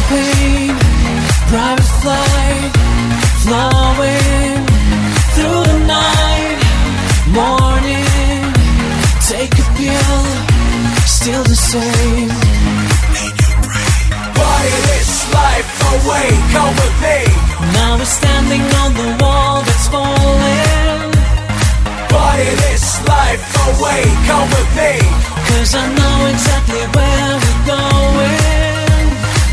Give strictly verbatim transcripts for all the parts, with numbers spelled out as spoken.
pain, private flight, flowing through the night. Morning, take a pill, still the same. Party this life away, come with me. Now we're standing on the wall that's falling. Party this life away, come with me. Cause I know exactly where we're going.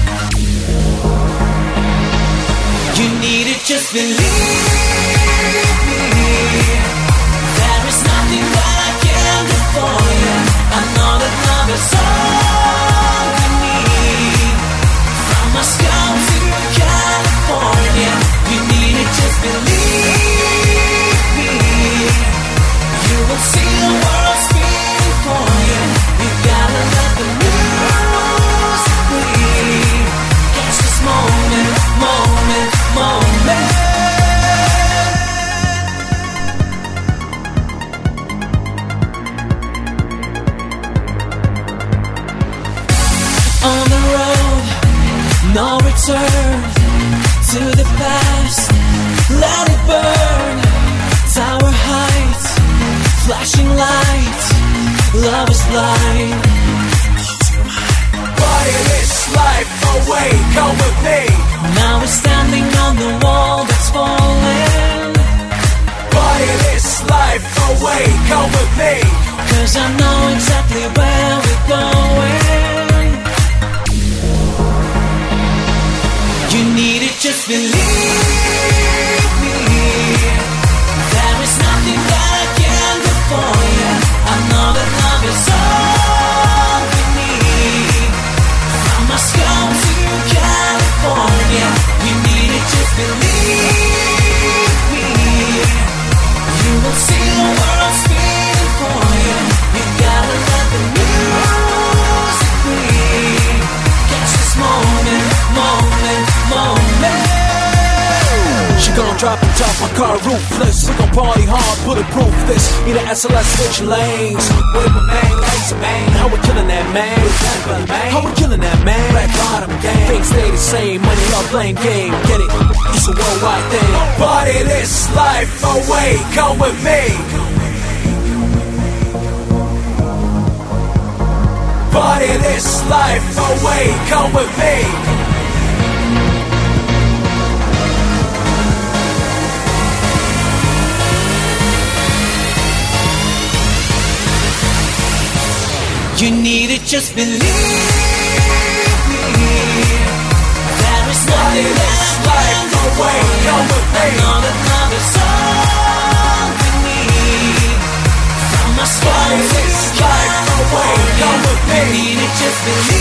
You need it, just believe me. There is nothing that I can do for you. I know that love is all we need. From Moscow to California, you need it, just believe me. You will see the world spin for you. You gotta let the music bleed. Catch this moment, moment, moment. On the road, no return to the past. Let it burn. Tower heights, flashing lights. Love is blind. Party this life away, come with me. Now we're standing on the wall that's falling. Party this life away, come with me. Cause I know exactly where we're going. You need it, just believe me. There is nothing that I can do for you. I know that love is all we need. From Moscow to California, you need it, just believe me. You will see the world spin for you. You gotta let the music bleed. Catch this moment, moment, moment. She gon' drop and top my car roofless. We gon' party hard, bulletproof this. Need a S L S switch lanes. With my man, laser man. How we killing that man? How we killing that man? Black bottom gang. Things stay the same. Money, love, playing game. Get it? It's a worldwide thing. Party this life away. Come with me. Party this life away. Come with me. You need it, just believe me. There is nothing that I can do for you. I know that love is all we need. From Moscow to California, you need it, just believe me.